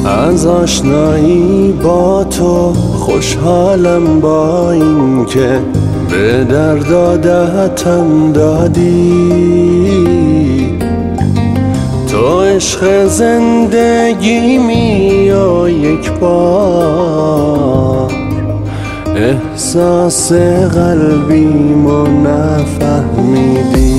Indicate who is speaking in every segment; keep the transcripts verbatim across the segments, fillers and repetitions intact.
Speaker 1: از آشنایی با تو خوشحالم، با این که به درد عادتم دادی. تو عشق زندگیمی و یک بار احساس قلبیمو نفهمیدی.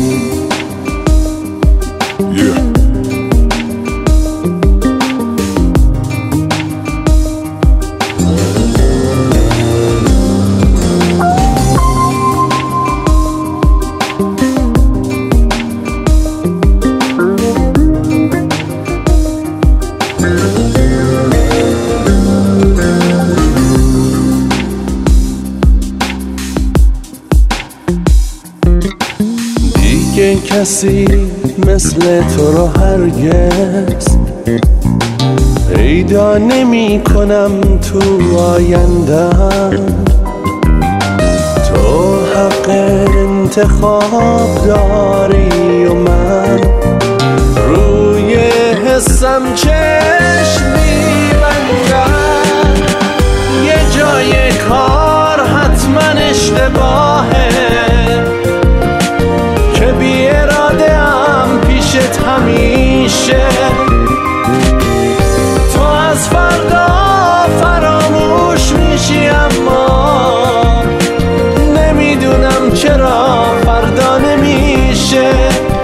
Speaker 1: دیگه کسی مثل تو رو هرگز پیدا نمی کنم تو آیندم. تو حق انتخاب داری و من روی حسم چشم می‌بندم. یه جای کار حتما اشتباهه که بی اراده ام پیشت همیشه. تو از فردا فراموش میشی اما نمیدونم چرا فردا نمیشه.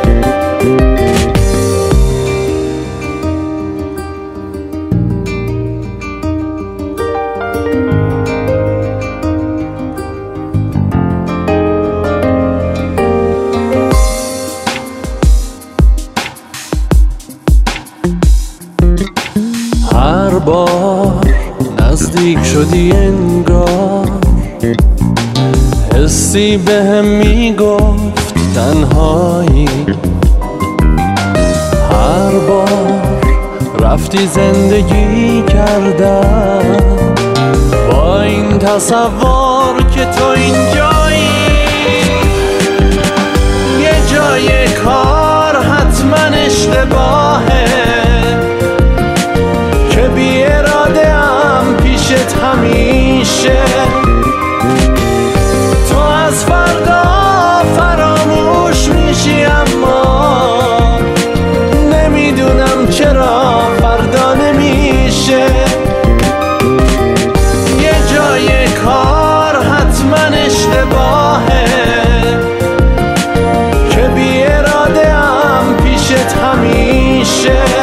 Speaker 1: هر بار نزدیک شدی انگار حسی بهم میگفت تنهایی. هر بار رفتی زندگی کردم با این تصور که تو اینجایی. یه جای کار حتما اشتباهه که بی اراده ام پیشت همیشه. تو از فردا فراموش میشی اما نمیدونم چرا فردا نمیشه. یه جای کار حتما اشتباهه که بی اراده ام پیشت همیشه.